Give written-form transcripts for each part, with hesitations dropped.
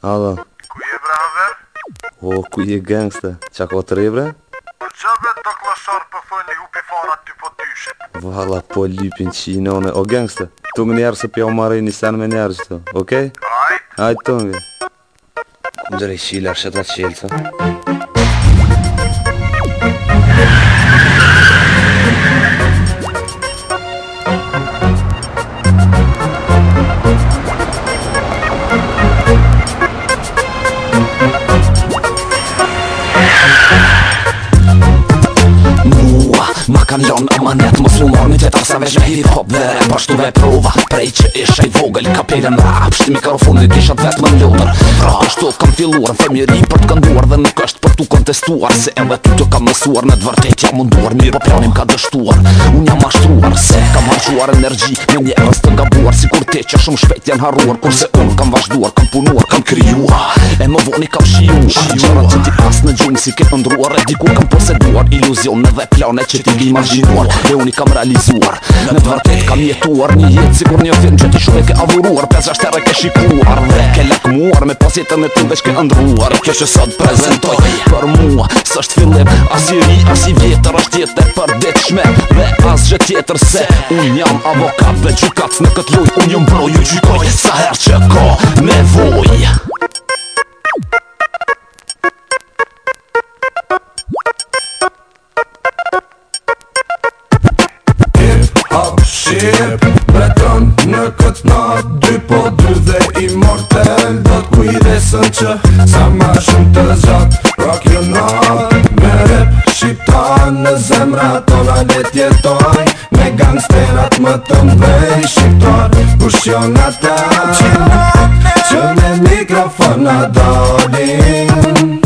Hallå. Ku je bre haver? O, ku je gangsta? Qa ka të re bre? Për qa vet të klashar për thëni hupi farat ty po dyshit? Valla po lypin qinone. O gangsta, tung njerë se pja u marrë një sen me njerë qëto, okej? Ajt? Ajt tungi. Kundër i qilar sheta qelca. Ma kan lon amanet mos lu marrë një tjetër se veç me hip-hop dhe rap ashtu ve prova Prej që isha i vogël kapelen rap Shti mikrofonit kishat vet më lodër Pra ashtu kam filluar në femjeri për t'kënduar Dhe nuk është për t'u kontestuar Se edhe ty të kam mësuar në t'vërtet jam munduar Mirë po planim ka dështuar Unë jam ashtruar se kam harquar energji Me njerës të gabuar Si kur te që shumë shpejt janë harruar Kurse unë kam vazhduar, kam punuar, kam kryuar E më voni kam shiuar Gjërat që ti as në gjumë si ke ëndruar E dikur kam poseduar iluzion edhe plane që ti imagjinuar e unë i kam realizuar Në të vërtet kam jetuar një jetë sikur një film që ti shumë e ke avuruar 5-6 herë ke shikuar dhe ke lakmuar me pas jetën e ty veç ke ndruar Kjo që sot prezentoj për mua s'është fillim as i ri as i vjetër është jetë e përditshme dhe as gjë tjetër se unë jam avokat dhe gjykat në këtë luj unë jam broj ju gjykoj sa herë që ka nevoj Shqip, beton në këtë nat 2x2 dhe immortel Do t'kujdesën që sa ma shumë të zgjat Rock your not Me rap shqiptar në zemra tona let jetoj Me gangsterat më të mbej shqiptar Kush jon ata që me mikrofona dolin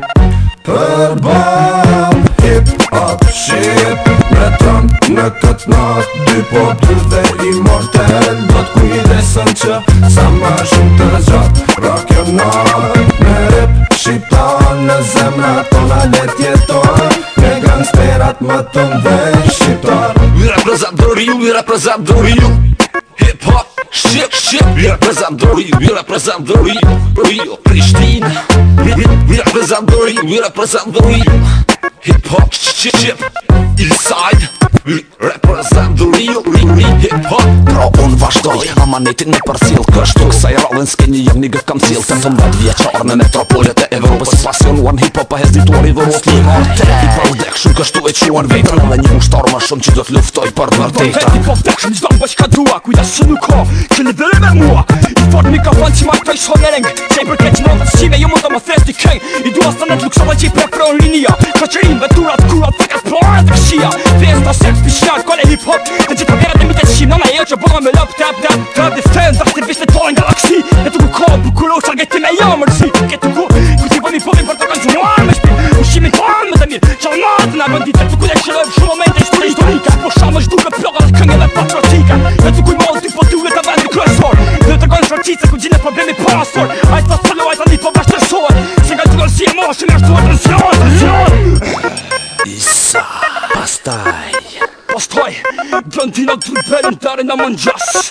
Për bam Hip-hop shqip Beton në këtë nat 2x2 dhe immortel Do t'kujdesën që sa ma shumë të zgjat Rock your not Me rap shqiptar në zemra tona let jetoj Me gangsterat më të mbej shqiptar We represent the real, we represent the real Hip-hop, shqip, we represent the real, we represent the real Prishtina We represent the real, we represent the real Hip-hop, shqip, Eastside We represent the real hip-hop Pra unë vazhdoj, amanetin me përcil kështu Kësaj radhen s'ke një jam një gëf kam cil 18 vjeqar në metropolet e Evropës Pasionuar në hip-hop a hezituar i vërot I përdek shumë kështu e quan vetën Edhe një mushtar ma shumë që do t'luftoj për vërtetën Hip-hop dek shumë gjdo më bëq ka dua Kujdes që nuk ka, që në vëre me mua I fort mikrofon që ma këtoj shongereng Që i përket që nëndët qime ju më do më thesti keng I dua së net luksova që i preferon linia Qaqerim, veturat, kurat, fakat, plorat dhe këshia Fiesta, sex, pishnat, kole hip-hop Dhe gjitha verët e mitet shim Nana e që bëga me lop, tap, defend Aktivistet po në galaksi E të ku ka, bukuro, qargeti me jamërsi Këtë ku, ku t'i bëni povin për të konzumuar me shpil Ushimin tonë me të mirë Qalmat në abëndit E të ku dhe këshirojmë shumë momente Ishtë historika Po shamë është duke ploga dhe këngë dhe patriotika E të ku i mollë t'i po t'u e të vendi kryesor Dhe të konë shorqice ku gjine problemi pastor Ajtë pas të luajtë andi po bashtërshor Se nga t'u si e moshën e ashtu atension Isa, pastaj Pastaj, blondina t'ribelin t'are në mëngjas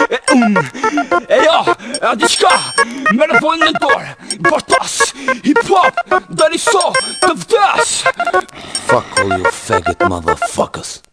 E ja, e a diqka, me në bojnë në dorë Bartas, hip-hop, deri so, të vdes Fuck all you faggot motherfuckers